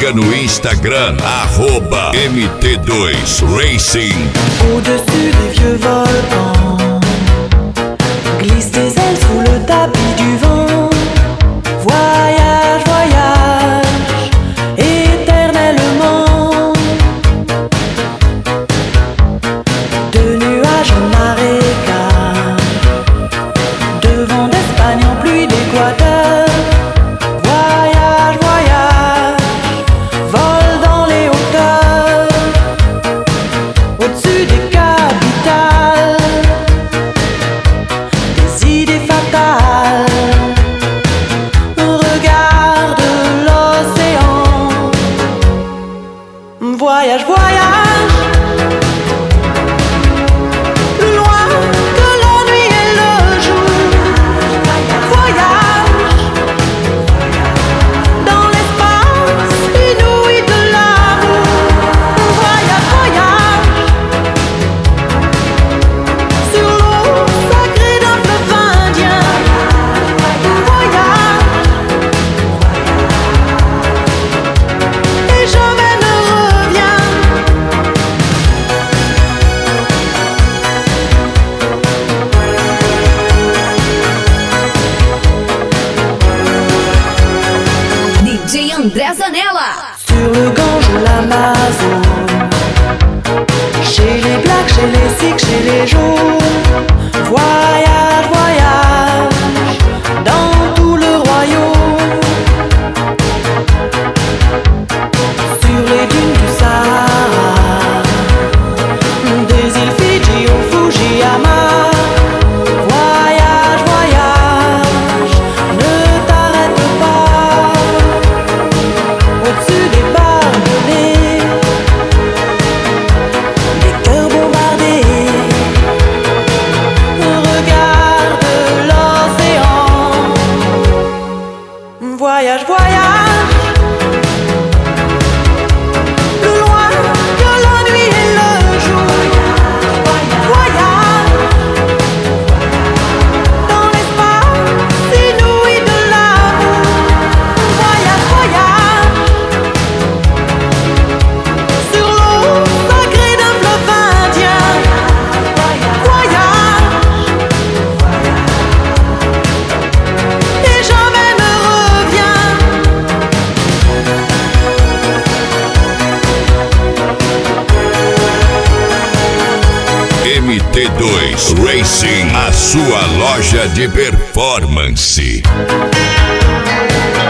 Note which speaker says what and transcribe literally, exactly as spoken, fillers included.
Speaker 1: siga no Instagram, arroba M T dois Racing.
Speaker 2: Au-dessus des vieux volcans, glisse tes ailes sous le tapis du vent. Voyage, voyage, éternellement. De nuages en marécage, de vent d'Espagne en pluie d'Équateur. Voyage, voyage, vol dans les hauteurs, au-dessus des capitales, des idées fatales. Regarde l'océan. Voyage, voyage, plus loin que la nuit et le jour. Voyage dans l'espace inouï de l'amour. Voyage, voyage sur l'eau sacrée d'un fleuve indien. Voyage et jamais ne reviens.
Speaker 3: D J André Zanella.
Speaker 2: Sur le Gange ou l'Amazone, chez les Blacks, chez les Sikhs, chez les Jaunes. Voyage, voyage dans tout le royaume. Sur les dunes du Sahara, des îles Fidji au Fujiyama. Voyage, voyage, ne t'arrête pas. Au-dessus des barbelés, des cœurs bombardés. Regarde l'océan. Voyage, voyage, plus loin que la nuit et le jour. Voyage dans l'espace inouï de l'amour. Voyage, voyage sur l'eau sacrée d'un fleuve indien. Voyage et jamais ne reviens.
Speaker 1: M T dois Racing, a sua loja de performance.